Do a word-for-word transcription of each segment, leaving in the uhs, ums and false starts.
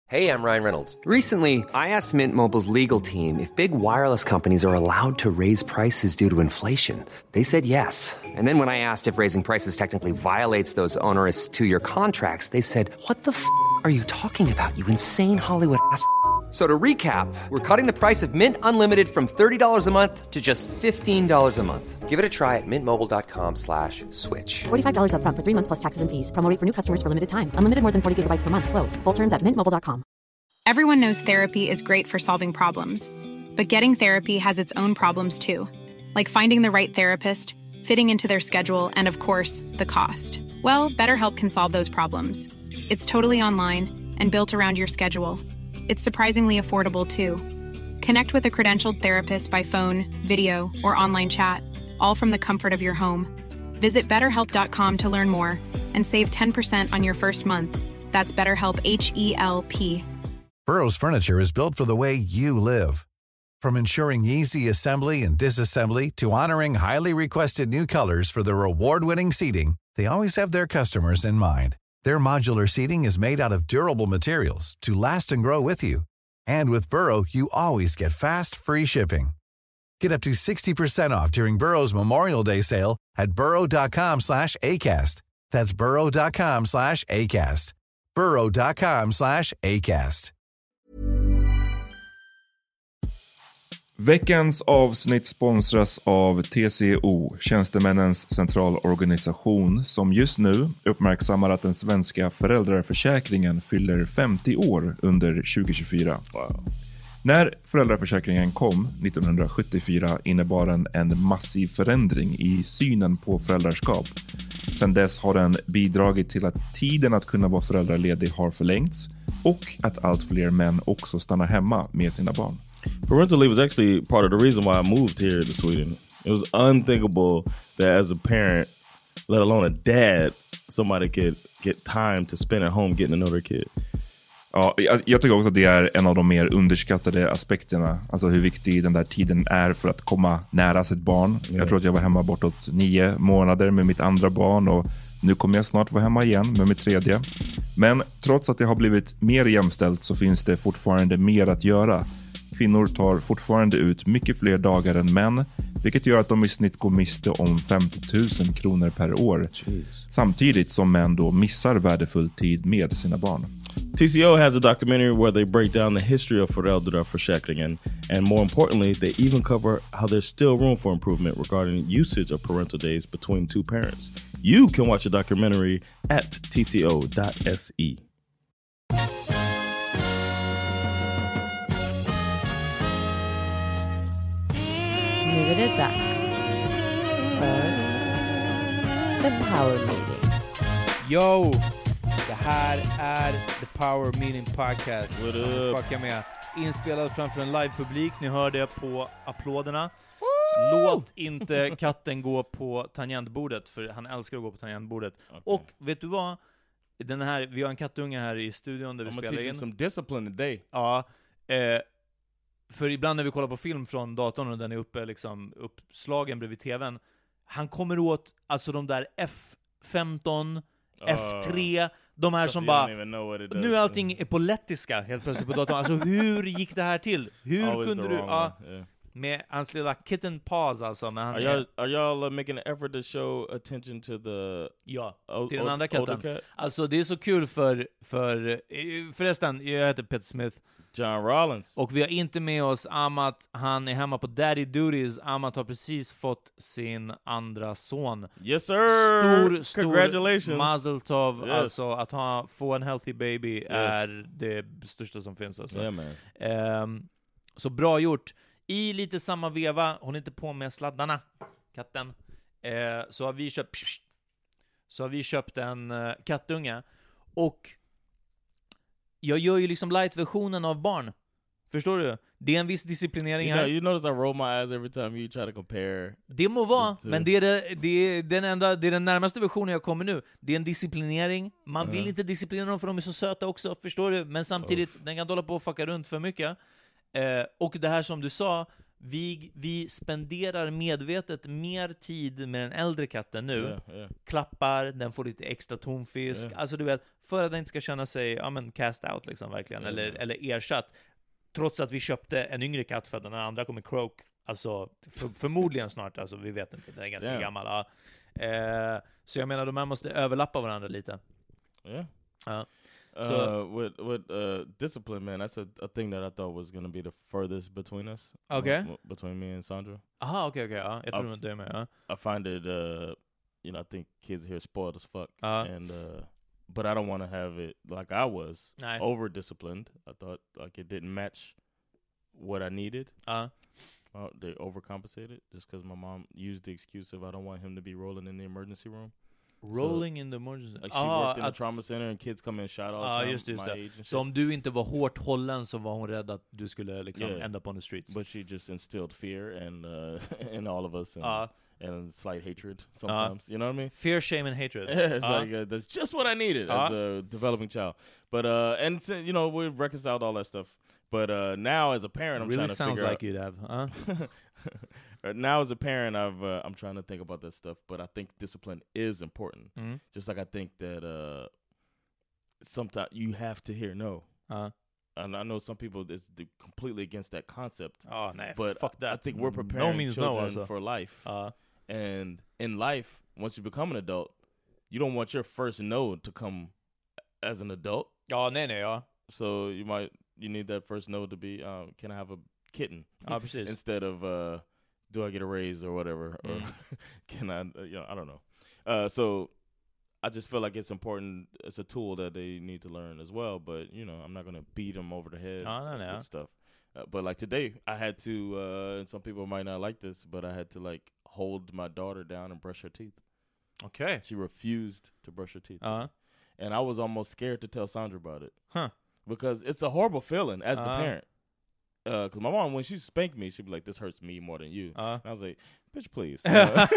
Hey, I'm Ryan Reynolds. Recently, I asked Mint Mobile's legal team if big wireless companies are allowed to raise prices due to inflation. They said yes. And then when I asked if raising prices technically violates those onerous two-year contracts, they said, "What the f*** are you talking about, you insane Hollywood ass?" So to recap, we're cutting the price of Mint Unlimited from thirty dollars a month to just fifteen dollars a month. Give it a try at mintmobile.com slash switch. forty-five dollars up front for three months plus taxes and fees. Promo rate for new customers for limited time. Unlimited more than forty gigabytes per month. Slows full terms at mint mobile dot com. Everyone knows therapy is great for solving problems, but getting therapy has its own problems too, like finding the right therapist, fitting into their schedule, and of course, the cost. Well, BetterHelp can solve those problems. It's totally online and built around your schedule. It's surprisingly affordable too. Connect with a credentialed therapist by phone, video, or online chat, all from the comfort of your home. Visit better help dot com to learn more and save ten percent on your first month. That's BetterHelp, H E L P. Burrow's furniture is built for the way you live. From ensuring easy assembly and disassembly to honoring highly requested new colors for their award-winning seating, they always have their customers in mind. Their modular seating is made out of durable materials to last and grow with you. And with Burrow, you always get fast, free shipping. Get up to sixty percent off during Burrow's Memorial Day sale at burrow.com slash ACAST. That's burrow.com slash ACAST. burrow.com slash ACAST. Veckans avsnitt sponsras av T C O, Tjänstemännens centralorganisation, som just nu uppmärksammar att den svenska föräldraförsäkringen fyller femtio år under tjugo tjugofyra. Wow. När föräldraförsäkringen kom nittonhundrasjuttiofyra innebar den en massiv förändring i synen på föräldraskap. Sedan dess har den bidragit till att tiden att kunna vara föräldraledig har förlängts och att allt fler män också stannar hemma med sina barn. Parental leave was actually part of the reason why I moved here to Sweden. It was unthinkable that as a parent, let alone a dad, somebody could get time to spend at home getting to know their kid. Ja, jag, jag tycker också att det är en av de mer underskattade aspekterna. Alltså hur viktig den där tiden är för att komma nära sitt barn. Yeah. Jag tror att jag var hemma bortåt nio månader med mitt andra barn och nu kommer jag snart vara hemma igen med mitt tredje. Men trots att det har blivit mer jämställt så finns det fortfarande mer att göra. Kvinnor tar fortfarande ut mycket fler dagar än män, vilket gör att de i snitt går miste om femtio tusen kronor per år. Jeez. Samtidigt som män då missar värdefull tid med sina barn. T C O has a documentary where they break down the history of föräldraförsäkringen, and more importantly, they even cover how there's still room for improvement regarding usage of parental days between two parents. You can watch the documentary at t c o dot s e. Nu är det dags för The Power Meeting. Yo! Det här är The Power Meeting Podcast. What som up? fuckar med. Inspelad framför en livepublik. Ni hör det på applåderna. Woo! Låt inte katten gå på tangentbordet, för han älskar att gå på tangentbordet. Okay. Och vet du vad? Den här, vi har en kattunge här i studion där vi I'm spelar in. some discipline today. Ja. Eh, för ibland när vi kollar på film från datorn och den är uppe liksom uppslagen bredvid tvn, han kommer åt alltså de där F femton, F tre, de här som bara nu är allting är på lettiska helt plötsligt på datorn. Alltså hur gick det här till? Hur Always kunde du ja, yeah. med hans lilla kitten paws alltså, men han are y'all, are y'all making an effort to show attention to the ja, till den andra katten. Cat? Alltså det är så kul för för förresten, jag heter Peter Smith. John Rollins. Och vi har inte med oss Amat. Han är hemma på daddy duties. Amat har precis fått sin andra son. Yes sir. Stor, stor Congratulations. Mazel tov. Yes. Alltså att ha, få en healthy baby yes. är det största som finns alltså. Yeah, man. Um, så bra gjort. I lite samma veva, hon är inte på med sladdarna, katten. Uh, så har vi köpt Så har vi köpt en uh, kattunge. Och jag gör ju liksom light-versionen av barn. Förstår du? Det är en viss disciplinering you här. Know, you notice I roll my eyes every time you try to compare. Det må vara, men det är, det, det är den enda, det är den närmaste versionen jag kommer nu. Det är en disciplinering. Man uh-huh. vill inte disciplinera dem för de är så söta också, förstår du? Men samtidigt, Uff. den kan hålla på och fucka runt för mycket. Eh, och det här som du sa, vi, vi spenderar medvetet mer tid med den äldre katten nu. Yeah, yeah. Klappar, den får lite extra tonfisk. Yeah. Alltså du vet, för att den inte ska känna sig ja, men cast out liksom, verkligen. Yeah. Eller, eller ersatt. Trots att vi köpte en yngre katt för att den andra kommer croak. Alltså för, förmodligen snart, alltså vi vet inte, den är ganska Yeah. gammal. Ja. Eh, så jag menar, de här måste överlappa varandra lite. Yeah. Ja. Uh, So- with with uh, discipline, man, that's a, a thing that I thought was going to be the furthest between us. Okay. m- between me and Sandra. Aha, okej, okej. Ja. Jag tror Up. det är med. Ja. I find it, uh, you know, I think kids here spoiled as fuck, Uh-huh. and uh, but I don't want to have it like I was Nej. over disciplined. I thought like it didn't match what I needed. Ja. Uh, they overcompensated just because my mom used the excuse of I don't want him to be rolling in the emergency room. Rolling in the emergency. Like she Ah, worked in a att- trauma center and kids come in and shout all the Ja, time. just det, just my det. age and Så shit. om du inte var hårt hållen så var hon rädd att du skulle liksom Yeah. end up on the streets. But she just instilled fear and uh, in all of us and, Ja. and slight hatred sometimes. You know what I mean? Fear, shame and hatred. it's Ja. like uh, that's just what I needed as Uh. a developing child. But uh, and so, you know, we reconciled all that stuff. But uh, now as a parent, I'm really trying to sounds figure like you'd have. Huh? out. Now as a parent, I've uh, I'm trying to think about that stuff. But I think discipline is important. Mm. Just like I think that uh, sometimes you have to hear no. Uh. And I know some people is d- completely against that concept. Oh, nej, but fuck that. I think we're No preparing means no, children alltså. for life. Uh. And in life, once you become an adult, you don't want your first no to come as an adult. Ja, nej, nej, ja. So you might you need that first no to be, um, can I have a kitten? Ja, precis. Instead of uh, do I get a raise or whatever? Or Mm. can I? Uh, you know, I don't know. Uh, so I just feel like it's important. It's a tool that they need to learn as well. But you know, I'm not gonna beat them over the head Ja, nej, nej. with stuff. Uh, but like today, I had to. Uh, and some people might not like this, but I had to like hold my daughter down and brush her teeth. Okay. She refused to brush her teeth. Uh-huh. And I was almost scared to tell Sandra about it. Huh. Because it's a horrible feeling as the Uh-huh. parent. Because my mom, when she spanked me, she'd be like, this hurts me more than you. Uh-huh. And I was like, bitch, please. Uh,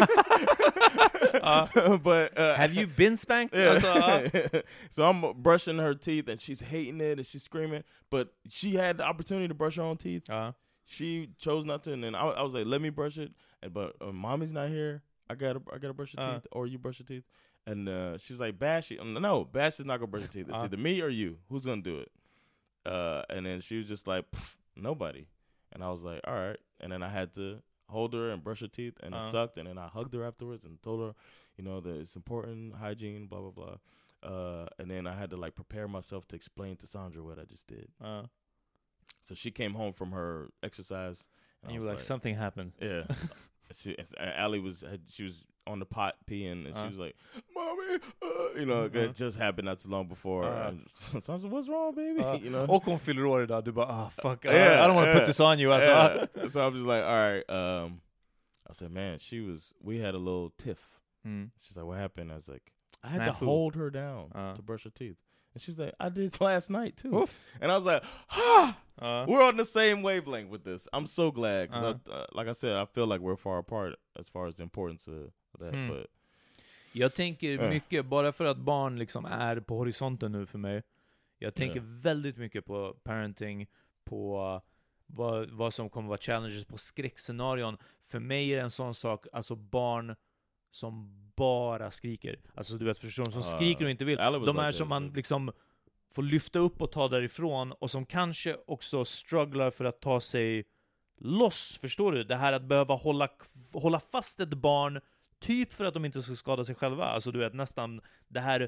Uh, but uh, have you been spanked? Yeah. Alltså, uh, So I'm brushing her teeth, and she's hating it, and she's screaming. But she had the opportunity to brush her own teeth. uh, She chose not to, and then I, I was like, "Let me brush it." And, but uh, mommy's not here. I gotta, I gotta brush your Uh. teeth, or you brush your teeth. And uh, she's like, "Bash it." No, Bash is not gonna brush your teeth. It's Uh. either me or you. Who's gonna do it? Uh, and then she was just like, "Pff, nobody. And I was like, all right. And then I had to hold her and brush her teeth, and it Uh. sucked. And then I hugged her afterwards and told her, you know, that it's important, hygiene, blah blah blah. Uh, and then I had to like prepare myself to explain to Sandra what I just did. uh. So she came home from her exercise, And I you was were like, something happened. yeah. she, and Allie was had, she was on the pot peeing, and Uh. she was like, "Mommy," uh, you know, Uh-huh. it just happened not too long before. Uh. And so I was like, "What's wrong, baby?" Uh, you know. Och hon fyller år idag, du bara, ah fuck, I- Yeah, I don't want to yeah, put this on you. Alltså. yeah. So I'm just like, all right. Um, I said, man, she was. We had a little tiff. Mm. She's like, what happened? I was like, I had to Snafu. hold her down Uh. to brush her teeth. And she's like, I did last night too. Oof. And I was like, ah, Uh. we're on the same wavelength with this. I'm so glad. 'Cause Uh. I, uh, like I said, I feel like we're far apart as far as the importance of that. Hmm. But Jag tänker Äh. mycket, bara för att barn liksom är på horisonten nu för mig. Jag tänker Ja. väldigt mycket på parenting, på vad, vad som kommer vara challenges, på skräckscenarion. För mig är det en sån sak, alltså barn som bara skriker. Alltså du vet, förstår de som Ah. skriker och inte vill. Ally was De like är that, som man dude. liksom får lyfta upp och ta därifrån, och som kanske också strugglar för att ta sig loss, förstår du? Det här att behöva hålla, hålla fast ett barn, typ för att de inte ska skada sig själva. Alltså du vet, nästan det här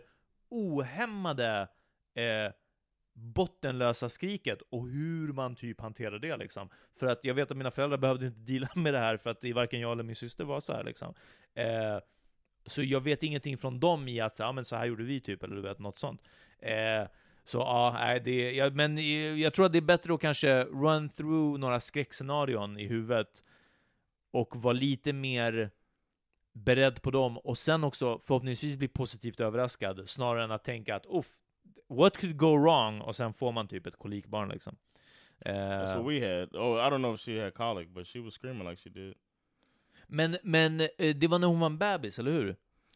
ohämmade eh, bottenlösa skriket, och hur man typ hanterar det liksom. För att jag vet att mina föräldrar behövde inte deala med det här, för att varken jag eller min syster var så här liksom. Eh, så jag vet ingenting från dem i att så, ja, men så här gjorde vi typ, eller du vet, något sånt. Eh, så ja, nej, det, ja, men eh, jag tror att det är bättre att kanske run through några skräckscenarion i huvudet och vara lite mer beredd på dem, och sen också förhoppningsvis bli positivt överraskad, snarare än att tänka att uff, what could go wrong, och sen får man typ ett kolikbarn liksom. Eh, that's what we had. Oh, I don't know if she had colic, but she was screaming like she did. men men eh, det var när hon var en bebis, eller hur?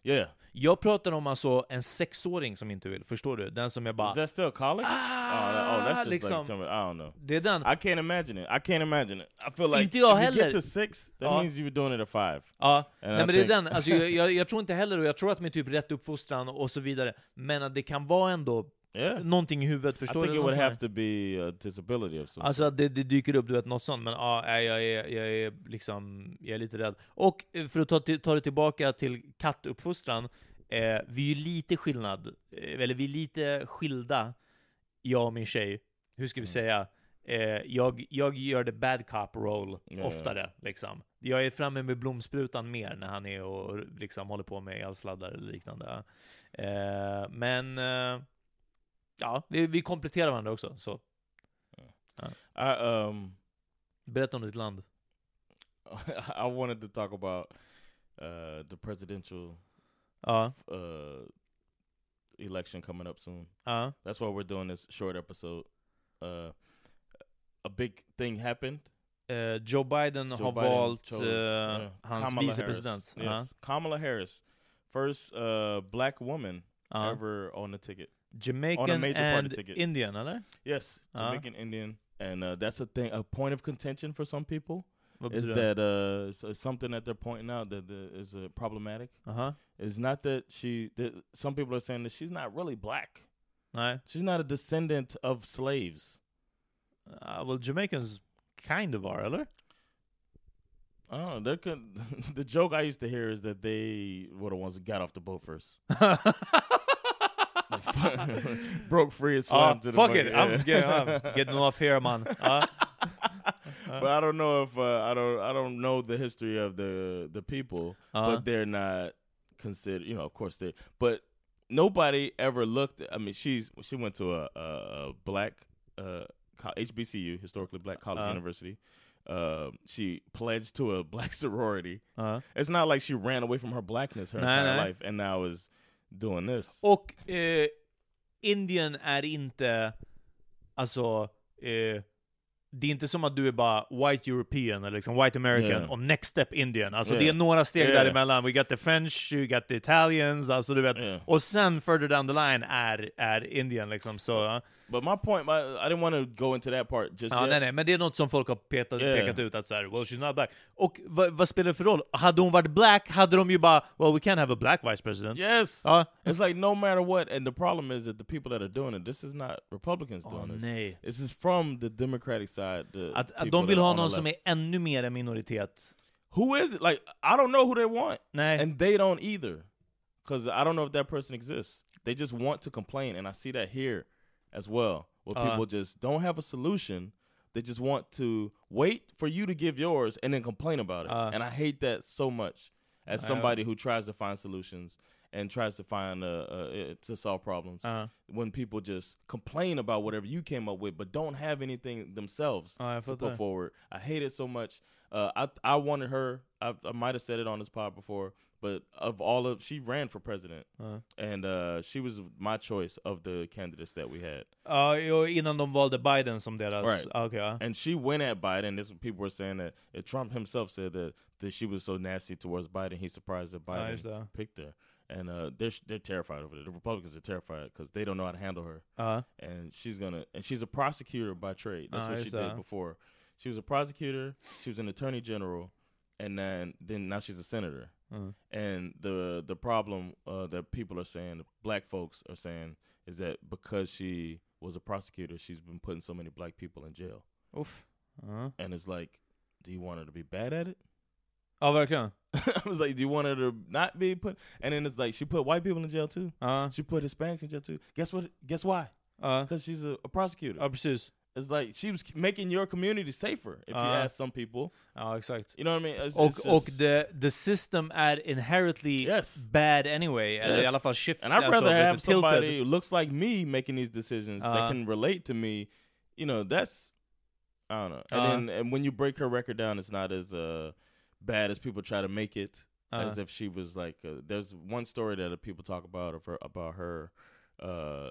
Yeah. Jag pratar om alltså en sexåring som inte vill, förstår du? Den som jag bara... Is that still college? Ah, oh, that, oh, that's just liksom, like, I don't know. Det är den. I can't imagine it. I can't imagine it. I feel like Inte jag if heller. you get to six, that Ja. means you're doing it at five. Ja, And nej I men det är think- den. Alltså, jag, jag, jag tror inte heller, och jag tror att med typ rätt uppfostran och så vidare, men att det kan vara ändå Yeah. någonting i huvudet, I förstår think du? it would Någon have sån to be a disability of some Alltså att det, det dyker upp, du vet, något sånt, men ja, nej, jag är, jag är liksom, jag är lite rädd. Och eh, för att ta, till- ta det tillbaka till kattuppfostran, eh, vi är ju lite skillnad, eh, eller vi är lite skilda, jag och min tjej. Hur ska vi säga? Eh, jag, jag gör det bad cop roll Ja, oftare, liksom. Jag är framme med blomsprutan mer när han är och liksom håller på med elsladdar eller liknande. Eh, men eh, ja, vi, vi kompletterar varandra också, så. I um Berätta om ditt land. I wanted to talk about uh the presidential Ja. uh election coming up soon. Ja. That's why we're doing this short episode. Uh a big thing happened. Eh, Joe Biden Joe har Biden valt chose, eh, yeah, hans Kamala vicepresident. Harris. Ja. Yes. Kamala Harris. First uh black woman Ja. ever on the ticket. On a Jamaican major party and ticket. Indian, eller? Yes, Ja. Jamaican Indian. And uh, that's a thing, a point of contention for some people. Vad Is betyder det? that uh s- something that they're pointing out that the, is uh, problematic? Aha. It's not that she. That some people are saying that she's not really black. Nej. She's not a descendant of slaves. Uh, well, Jamaicans kind of are, eller? I don't know. There could the joke I used to hear is that they were the ones who got off the boat first, broke free and swam Ja, to the fuck boat. it, I'm getting, I'm getting off here, man. Ja. But I don't know if uh, I don't I don't know the history of the the people, Uh-huh. but they're not considered. You know, of course they. But nobody ever looked. I mean, she's she went to a, a, a black uh, co- H B C U, historically black college Uh-huh. university. Uh, she pledged to a black sorority. Ja. It's not like she ran away from her blackness her Nej, entire nej. life and now is doing this. Och eh, Indien är inte, alltså, eh, det är inte som att du är bara white European eller liksom white American Yeah. och next step Indian. Alltså Yeah. det är några steg Yeah. däremellan. We got the French, we got the Italians, alltså du vet. Yeah. Och sen further down the line är, är Indian liksom, så. Ja, But my point, my, I didn't want to go into that part just yet. nej, nej, men det är något som folk har petat, Yeah. pekat ut att så här, well, she's not black. Och vad, vad spelar det för roll? Hade hon varit black, hade de ju bara, well, we can't have a black vice president. Yes. Ja. It's like no matter what, and the problem is that the people that are doing it, this is not Republicans Åh, doing this. nej. This is from the Democratic side. The Att, att people de vill that are ha on the någon som left. är ännu mer en minoritet. Who is it? Like I don't know who they want, Nej. and they don't either, because I don't know if that person exists. They just want to complain, and I see that here as well, where Uh. people just don't have a solution. They just want to wait for you to give yours and then complain about it. Uh. And I hate that so much as Uh. somebody who tries to find solutions and tries to find uh, uh, to solve problems. Uh. When people just complain about whatever you came up with, but don't have anything themselves Ja, jag to fattar. put forward. I hate it so much. Uh, I I wanted her. I, I might have said it on this pod before, but of all of, she ran for president, Uh. and uh, she was my choice of the candidates that we had. Ja, och innan de valde Biden som deras... Right. Ah, okej, ja. And she went at Biden. This what people were saying that, that Trump himself said that that she was so nasty towards Biden. He's surprised that Biden just that. picked her, and uh, they're they're terrified over it. The Republicans are terrified because they don't know how to handle her. Ja. And she's gonna and she's a prosecutor by trade. That's Ah, what just she that. did before. She was a prosecutor. She was an attorney general, and then then now she's a senator. Mm. And the the problem uh, that people are saying, black folks are saying, is that because she was a prosecutor, she's been putting so many black people in jail. Uff. Ja. And it's like, do you want her to be bad at it? Ja, verkligen. I was like, do you want her to not be put? And then it's like, she put white people in jail too. Ja. She put Hispanics in jail too. Guess what? Guess why? Ja. Because she's a, a prosecutor. Ja, precis. It's like she was making your community safer, if you Uh. ask some people. Ja, exakt. You know what I mean? It's, Och, it's och just- the, the system är inherently Yes. bad anyway. Eller i Yes. alla fall shift. And I'd alltså, rather lite have tilted. somebody who looks like me making these decisions Uh. that can relate to me. You know, that's, I don't know. And Uh. then and when you break her record down, it's not as uh, bad as people try to make it. Uh. As if she was like, uh, there's one story that people talk about of her, about her, uh,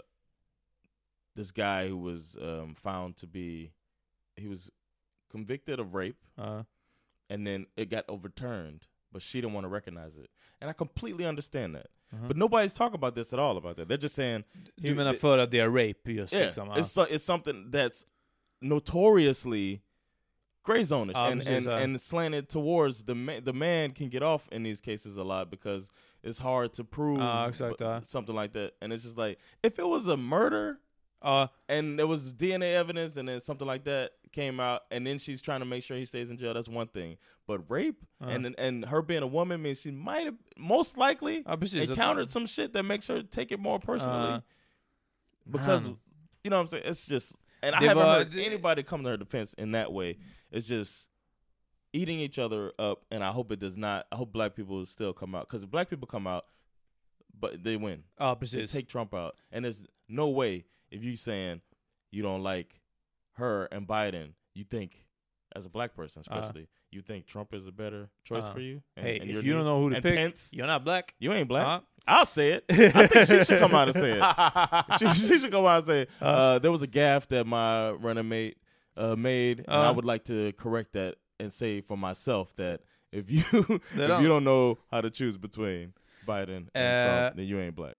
this guy who was um, found to be, he was convicted of rape. Ja. And then it got overturned but she didn't want to recognize it. And I completely understand that. Uh-huh. But nobody's talking about this at all about that. They're just saying... Du menar för att det är rape just yeah, liksom? It's, so, it's something that's notoriously gray zone-ish ah, and, and, and slanted towards the man. The man can get off in these cases a lot because it's hard to prove ah, exakt, b- something like that. And it's just like, if it was a murder uh, and there was D N A evidence and then something like that came out and then she's trying to make sure he stays in jail, that's one thing. But rape uh, and and her being a woman means she might have most likely ah, precis, encountered some shit that makes her take it more personally. Uh, because, man. you know what I'm saying? It's just... And I Det haven't var, heard anybody come to her defense in that way. It's just eating each other up, and I hope it does not. I hope black people still come out. Because if black people come out, but they win. Ah, precis. They take Trump out. And there's no way, if you saying you don't like her and Biden, you think, as a black person especially, uh, you think Trump is a better choice uh, for you? And, hey, and if you don't know who to and pick, Pence, you're not black. You ain't black. Uh, I'll say it. I think she should come out and say it. she, she should come out and say it. Uh, uh, there was a gaffe that my running mate uh, made, and uh, I would like to correct that and say for myself that if you if don't. you don't know how to choose between Biden and uh, Trump, then you ain't black.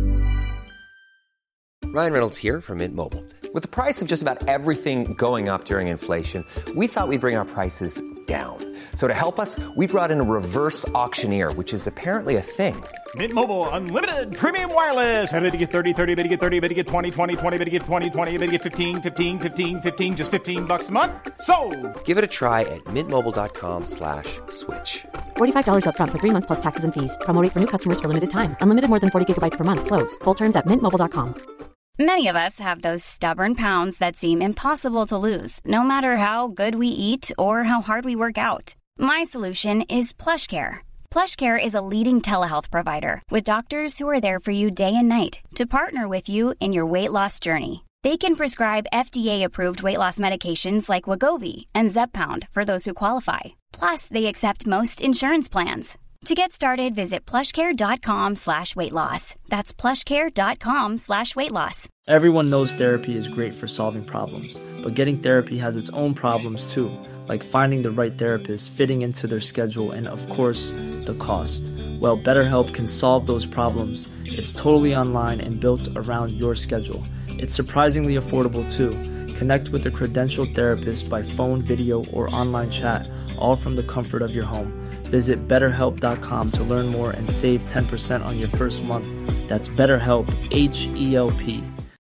Ryan Reynolds here from Mint Mobile. With the price of just about everything going up during inflation, we thought we'd bring our prices down. So to help us, we brought in a reverse auctioneer, which is apparently a thing. Mint Mobile Unlimited Premium Wireless. How to get thirty, thirty, how to get thirty, how to get twenty, twenty, twenty, how to get twenty, twenty, how to get fifteen, fifteen, fifteen, fifteen, just fifteen bucks a month? Sold! Give it a try at mintmobile.com slash switch. forty-five dollars up front for three months plus taxes and fees. Promo rate for new customers for limited time. Unlimited more than forty gigabytes per month. Slows full terms at mint mobile dot com. Many of us have those stubborn pounds that seem impossible to lose, no matter how good we eat or how hard we work out. My solution is PlushCare. PlushCare is a leading telehealth provider with doctors who are there for you day and night to partner with you in your weight loss journey. They can prescribe F D A-approved weight loss medications like Wegovy and Zepbound for those who qualify. Plus, they accept most insurance plans. To get started, visit plushcare.com slash weight loss. That's plushcare.com slash weight loss. Everyone knows therapy is great for solving problems, but getting therapy has its own problems too, like finding the right therapist, fitting into their schedule, and of course, the cost. Well, BetterHelp can solve those problems. It's totally online and built around your schedule. It's surprisingly affordable too. Connect with a credentialed therapist by phone, video, or online chat, all from the comfort of your home. Visit better help dot com to learn more and save ten percent on your first month. That's BetterHelp, H E L P.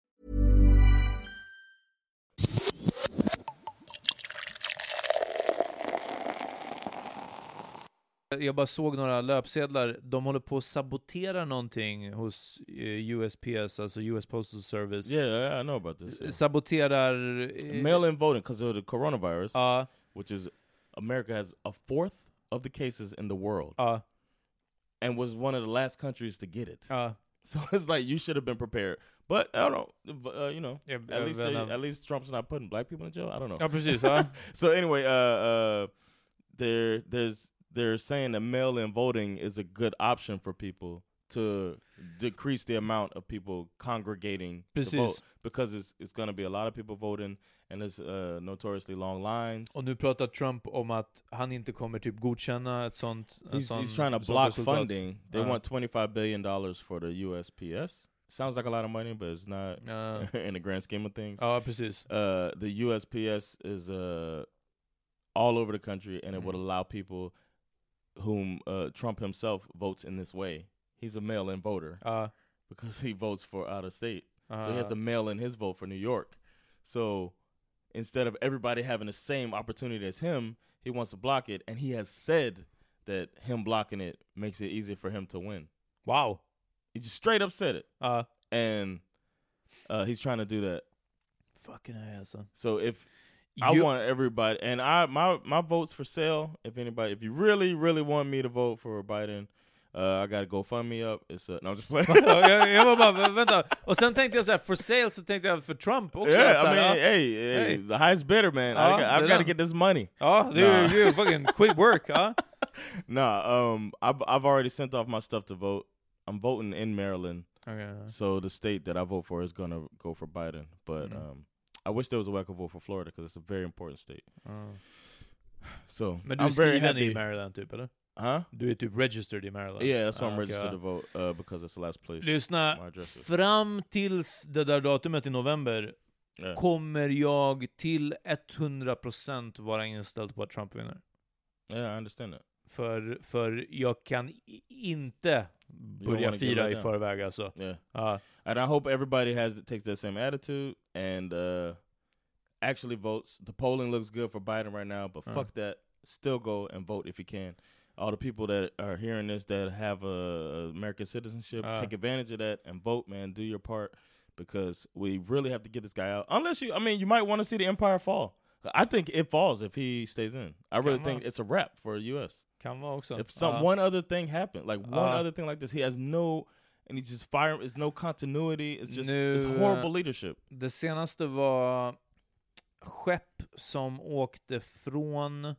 Jag bara såg några löpsedlar. De håller på att sabotera någonting hos U S P S, alltså U S Postal Service. Yeah, yeah I know about this. Yeah. Saboterar... Mail-in voting because of the coronavirus, uh, which is America has a fourth of the cases in the world, uh, and was one of the last countries to get it. Uh, so it's like you should have been prepared. But I don't know, uh, you know, yeah, at uh, least they, at least Trump's not putting black people in jail. I don't know. Ja, precis, huh? So anyway, uh, uh, there, there's they're saying that mail-in voting is a good option for people to decrease the amount of people congregating precis. to vote because it's it's going to be a lot of people voting. And there's uh, notoriously long lines. Och nu pratar Trump om att han inte kommer typ godkänna ett sånt... He's, sån, he's trying to block funding. They uh. want twenty-five billion dollars for the U S P S. Sounds like a lot of money, but it's not uh. in the grand scheme of things. Ja, precis. Uh, the U S P S is uh, all over the country, and it mm. would allow people whom uh, Trump himself votes in this way. He's a mail-in voter uh. because he votes for out of state. Uh. So he has to mail in his vote for New York. So... instead of everybody having the same opportunity as him, he wants to block it, and he has said that him blocking it makes it easier for him to win. Wow. He just straight up said it. Uh, and uh, he's trying to do that. Fucking ass. So if you, I want everybody, and I my my vote's for sale. If anybody, if you really really want me to vote for Biden, Uh, I gotta go fund me up. It's uh, no, I'm just playing. jag, jag var bara, vänta. Och sen tänkte jag så här, for sale, så tänkte jag för Trump också. Yeah, så här, I mean, ja. hey, hey, hey, the highest bidder, man. Ja, I, I, I gotta get this money. Ja, du, nah. you fucking quit work, huh? Nah, um, I've, I've already sent off my stuff to vote. I'm voting in Maryland. Okay. So the state that I vote for is gonna go for Biden. But mm-hmm. um, I wish there was a way I could vote for Florida because it's a very important state. Uh. So Men du I'm very skriven happy. I Maryland typ, eller? Huh? Du är typ registered i Maryland. Yeah, that's why I'm Ah, okay, registered ja. to vote uh, because it's the last place. Lyssna, my address is. fram tills det där datumet i november Yeah. kommer jag till hundra procent vara inställd på att Trump vinner. Yeah, I understand that. För, för jag kan i- inte börja wanna get fira let i down. förväg alltså. Yeah. Ja. And I hope everybody has takes that same attitude and uh, actually votes. The polling looks good for Biden right now, but Uh. fuck that. Still go and vote if you can. All the people that are hearing this that have a American citizenship, Uh. take advantage of that and vote, man. Do your part because we really have to get this guy out. Unless you, I mean, you might want to see the empire fall. I think it falls if he stays in. I really Come think on. it's a wrap for the U S. Kan vara också. If some Ja. one other thing happened, like one Uh. other thing like this, he has no, and he's just fire. It's no continuity. It's just Nu, it's horrible leadership. Det senaste var skepp som åkte från,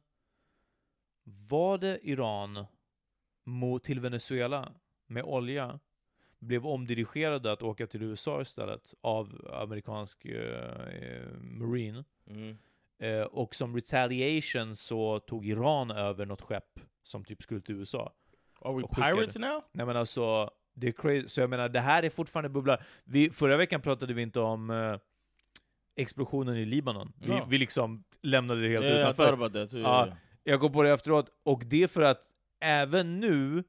var det Iran mot, till Venezuela med olja, blev omdirigerade att åka till U S A istället av amerikansk eh, marine. Mm. Eh, och som retaliation så tog Iran över något skepp som typ skulle till U S A. Are we Och skickade- pirates now? Nej men alltså, det är crazy. Så jag menar, det här är fortfarande bubblar. Vi, förra veckan pratade vi inte om eh, explosionen i Libanon. Vi, No. vi liksom lämnade det helt Yeah, I utanför. thought about that too. Yeah, Ja, yeah. jag går på det efteråt. Och det är för att även nu,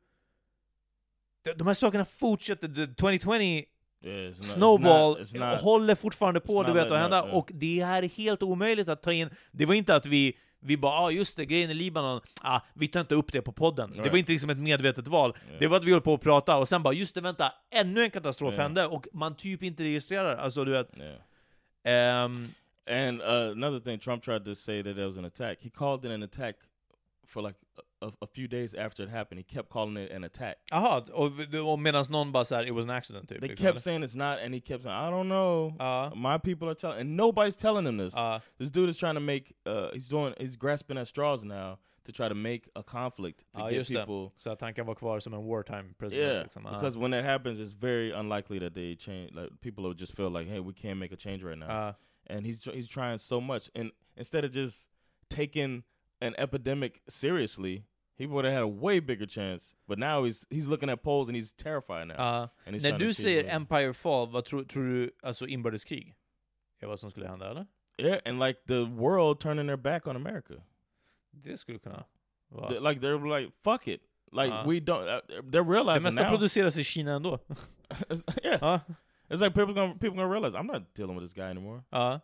de, de här sakerna fortsätter. The tjugo tjugo Yeah, it's not- Snowball it's not- it's not- håller fortfarande på, it's du not vet, att letting hända. up, yeah. Och det här är helt omöjligt att ta in. Det var inte att vi vi bara, ah just det, grejen i Libanon, ah, vi tar inte upp det på podden. Det Right. var inte liksom ett medvetet val. Yeah. Det var att vi höll på att prata, och sen bara, just det, vänta, ännu en katastrof Yeah. hände, och man typ inte registrerar. Alltså, du vet. Yeah. ehm, And uh, another thing, Trump tried to say that there was an attack. He called it an attack for like a, a few days after it happened. He kept calling it an attack. Aha, och, och medan någon bara såhär, it was an accident typ. They liksom, kept eller? saying it's not, and he kept saying, I don't know. Uh, My people are telling, and nobody's telling him this. uh, This dude is trying to make, uh, he's doing, he's grasping at straws now to try to make a conflict to ja, get just people. det. Så att han kan vara kvar som en wartime president. Yeah, liksom. Ah. because when that happens, it's very unlikely that they change. Like people will just feel like, hey, we can't make a change right now. Uh, And he's he's trying so much, and instead of just taking an epidemic seriously, he would have had a way bigger chance. But now he's he's looking at polls and he's terrified now. uh, and he's när trying to du see säger what- Empire Fall, vad tror, tror du, alltså inbördeskrig? Är vad som skulle hända, eller? yeah, and like the world turning their back on America. Det skulle kunna vara. They- like they're like, fuck it. Like Uh. we don't. Uh, they're Det realizing mesta now. produceras i Kina ändå. It's- yeah, Ja. it's like people gonna people gonna realize I'm not dealing with this guy anymore. Ja.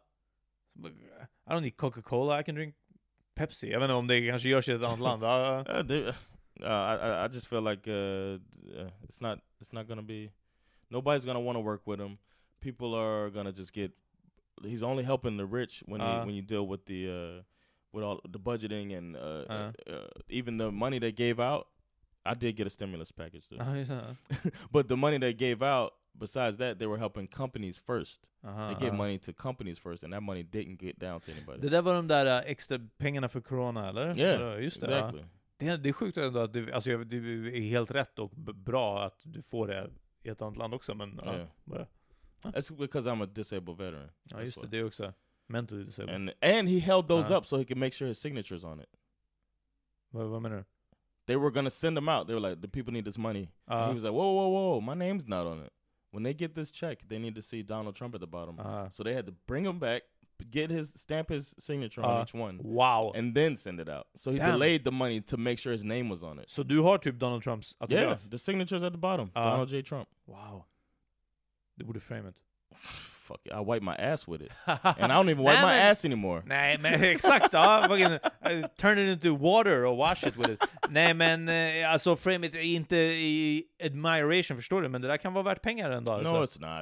I don't need Coca-Cola, I can drink Pepsi. Jag vet inte om det kanske görs i ett annat land. Ja. Uh, they, uh, I I I just feel like uh, uh, it's not it's not gonna be. Nobody's gonna want to work with him. People are gonna just get. He's only helping the rich when Uh. you, when you deal with the uh, with all the budgeting and uh, Uh. uh, even the money they gave out. I did get a stimulus package though, Ja, just det. but the money they gave out. Besides that, they were helping companies first. Aha, They gave aha. money to companies first, and that money didn't get down to anybody. Det där var de där äh, extra pengarna för corona, eller? Yeah, Ja, just det. exactly. Ja. Det, är, det är sjukt ändå att det, alltså, det är helt rätt och b- bra att du får det i ett annat land också, men ja, Yeah. bara, That's because I'm a disabled veteran. ja That's just det, why. det är också mentally disabled. And and he held those Uh. up so he could make sure his signature's on it. vad, vad menar du? They were gonna send them out. They were like, the people need this money. And he Uh, was like, whoa, whoa, whoa, my name's not on it. When they get this check, they need to see Donald Trump at the bottom. uh, So they had to bring him back, get his stamp his signature on Uh. each one, wow! and then send it out. So he Damn. delayed the money to make sure his name was on it. Så du har typ Donald Trumps autograf? Yeah, the signature's at the bottom. Uh. Donald J. Trump. Wow. Du borde frame it. Fuck it, I wipe my ass with it, and I don't even wipe Nej, my men- ass anymore. Nej men exakt, ja, fucking, uh, turn it into water och wash it with it. Nej men eh, alltså frame it, inte i admiration, förstår du? Men det där kan vara värt pengar en dag. No, Alltså. it's not.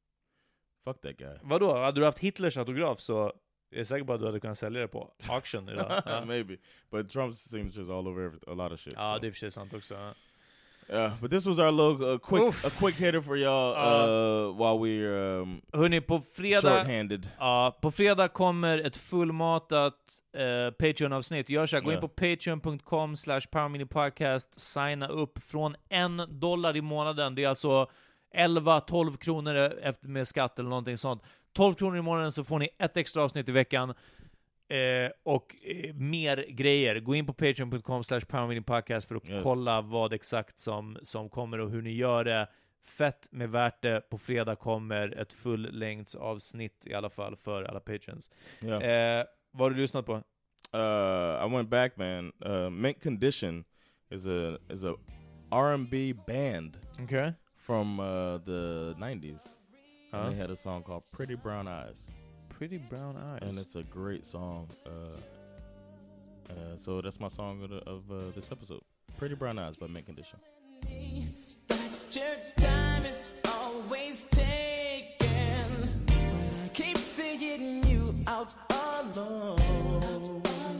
Fuck that guy. Vadå? Hade du haft Hitlers autograf så är jag säker på att du hade kunnat sälja det på auction idag. Ja, Maybe, but Trump's signature's all over every, a lot of shit. ja so. det är för sig sant också. Ja. Yeah, but this was our little uh, quick Oof. a quick hitter for y'all uh, while we're um, Hörrni, på fredag, short-handed. ja, på fredag kommer ett fullmatat eh, Patreon-avsnitt. Gör så här, gå in Ja. på patreon.com slash powerminipodcast, signa upp från en dollar i månaden. Det är alltså elva tolv kronor efter med skatt eller någonting sånt. tolv kronor i månaden så får ni ett extra avsnitt i veckan. Eh, och eh, mer grejer. Gå in på patreon dot com slash power meeting podcast för att yes. kolla vad exakt som, som kommer och hur ni gör det. Fett med värt det. På fredag kommer ett full-längds avsnitt i alla fall för alla patrons. Yeah. Eh, vad har du lyssnat på? Uh, I went back, man. Uh, Mint Condition is a is a R and B band. Okay. From uh, the nineties. Huh? And they had a song called Pretty Brown Eyes. Pretty Brown Eyes. And it's a great song. Uh, uh, so that's my song of, the, of uh, this episode. Pretty Brown Eyes by Mint Condition. Your time is always taken. Keep seeing you out alone.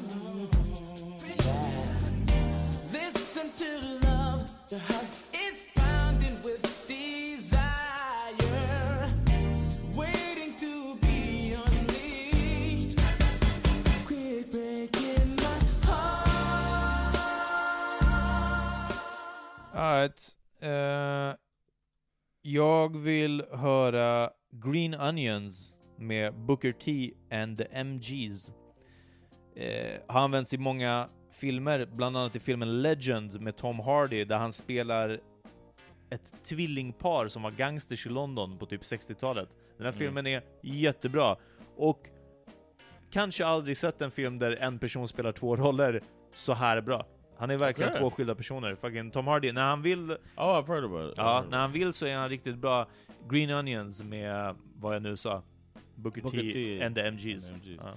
Listen to love. The heart is pounding with desire, waiting to be unleashed. Quit breaking my heart. All right. Uh, jag vill höra Green Onions med Booker T and the M Gs. Uh, har använts i många filmer, bland annat i filmen Legend med Tom Hardy, där han spelar ett tvillingpar som var gangsters i London på typ sextiotalet. Den här mm. filmen är jättebra. Och kanske aldrig sett en film där en person spelar två roller så här bra. Han är verkligen okay. två skilda personer. Fucking Tom Hardy, när han vill... Oh, I've heard about it. Ja, när han vill så är han riktigt bra. Green Onions med, vad jag nu sa, Booker, Booker T, T and the M Gs. And the M Gs. Ja.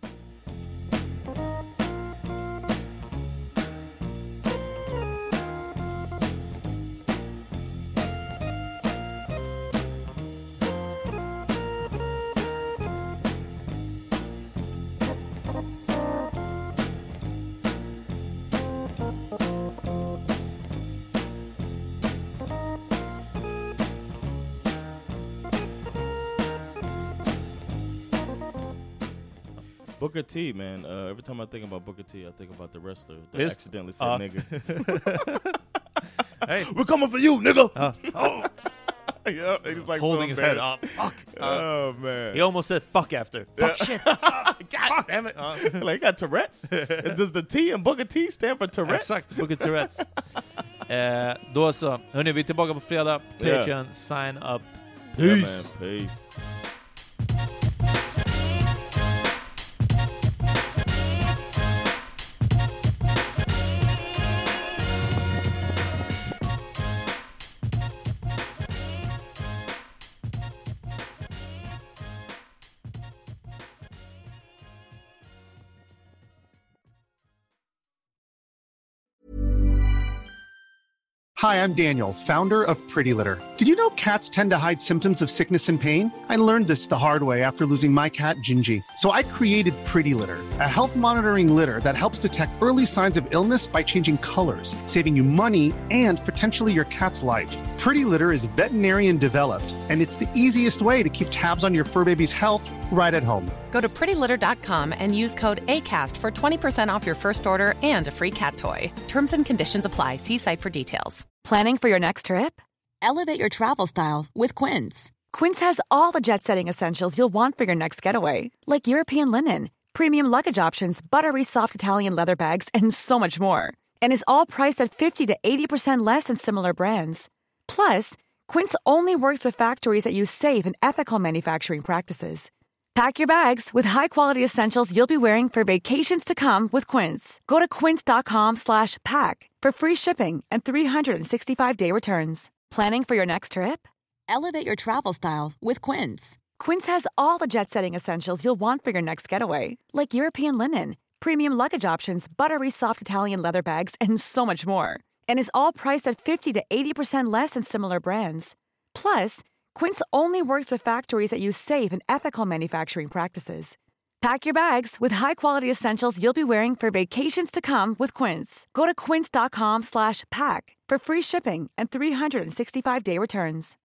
Booker T, man. Uh, every time I think about Booker T, I think about the wrestler that Just, accidentally said uh, nigga. Hey, we're coming for you, nigga. Uh, oh. Yeah, he's like holding so his head. Oh, fuck. Uh, oh man. He almost said fuck after. Fuck shit. God fuck. Damn it. Uh, like he got Tourette's. Does the T in Booker T stand for Tourette's? Exakt, Booker Tourette's. eh, då så. Hörrni, vi är tillbaka på fredag. Patreon, yeah. Sign up. Peace. Yeah, man. Peace. Hi, I'm Daniel, founder of Pretty Litter. Did you know cats tend to hide symptoms of sickness and pain? I learned this the hard way after losing my cat, Gingy. So I created Pretty Litter, a health monitoring litter that helps detect early signs of illness by changing colors, saving you money and potentially your cat's life. Pretty Litter is veterinarian developed, and it's the easiest way to keep tabs on your fur baby's health right at home. Go to pretty litter dot com and use code ACAST for twenty percent off your first order and a free cat toy. Terms and conditions apply. See site for details. Planning for your next trip? Elevate your travel style with Quince. Quince has all the jet-setting essentials you'll want for your next getaway, like European linen, premium luggage options, buttery soft Italian leather bags, and so much more. And is all priced at fifty to eighty percent less than similar brands. Plus, Quince only works with factories that use safe and ethical manufacturing practices. Pack your bags with high-quality essentials you'll be wearing for vacations to come with Quince. Go to quince dot com slash pack for free shipping and three sixty-five day returns. Planning for your next trip? Elevate your travel style with Quince. Quince has all the jet-setting essentials you'll want for your next getaway, like European linen, premium luggage options, buttery soft Italian leather bags, and so much more. And is all priced at fifty to eighty percent less than similar brands. Plus, Quince only works with factories that use safe and ethical manufacturing practices. Pack your bags with high-quality essentials you'll be wearing for vacations to come with Quince. Go to quince dot com slash pack for free shipping and three sixty-five day returns.